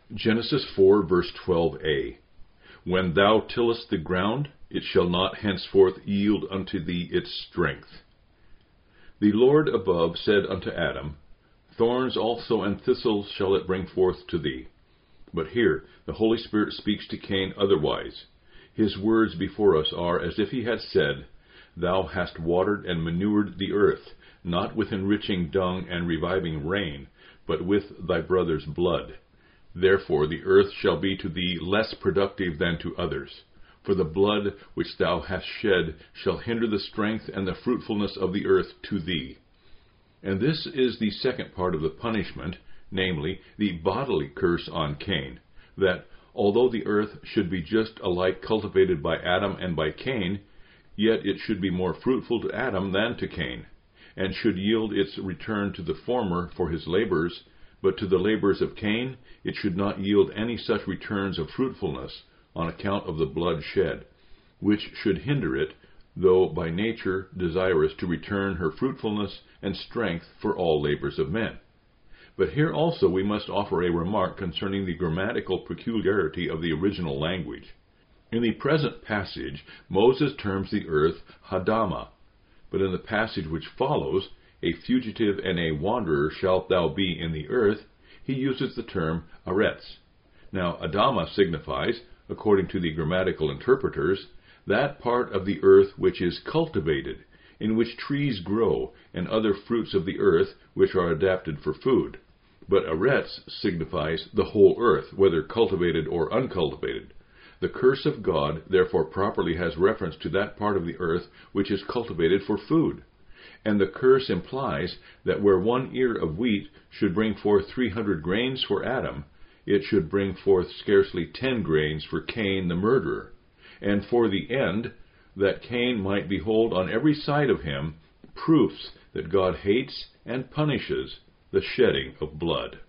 Genesis 4, verse 12a. When thou tillest the ground, it shall not henceforth yield unto thee its strength. The Lord above said unto Adam, Thorns also and thistles shall it bring forth to thee. But here the Holy Spirit speaks to Cain otherwise. His words before us are as if he had said, Thou hast watered and manured the earth, not with enriching dung and reviving rain, but with thy brother's blood. Therefore the earth shall be to thee less productive than to others. For the blood which thou hast shed shall hinder the strength and the fruitfulness of the earth to thee. And this is the second part of the punishment, namely, the bodily curse on Cain, that although the earth should be just alike cultivated by Adam and by Cain, yet it should be more fruitful to Adam than to Cain, and should yield its return to the former for his labors, but to the labors of Cain it should not yield any such returns of fruitfulness on account of the blood shed, which should hinder it, though by nature desirous to return her fruitfulness and strength for all labors of men. But here also we must offer a remark concerning the grammatical peculiarity of the original language. In the present passage, Moses terms the earth Hadama, but in the passage which follows, a fugitive and a wanderer shalt thou be in the earth, he uses the term Aretz. Now, Adama signifies, according to the grammatical interpreters, that part of the earth which is cultivated, in which trees grow, and other fruits of the earth which are adapted for food. But Aretz signifies the whole earth, whether cultivated or uncultivated. The curse of God therefore properly has reference to that part of the earth which is cultivated for food. And the curse implies that where 1 ear of wheat should bring forth 300 grains for Adam, it should bring forth scarcely 10 grains for Cain the murderer, and for the end, that Cain might behold on every side of him proofs that God hates and punishes the shedding of blood.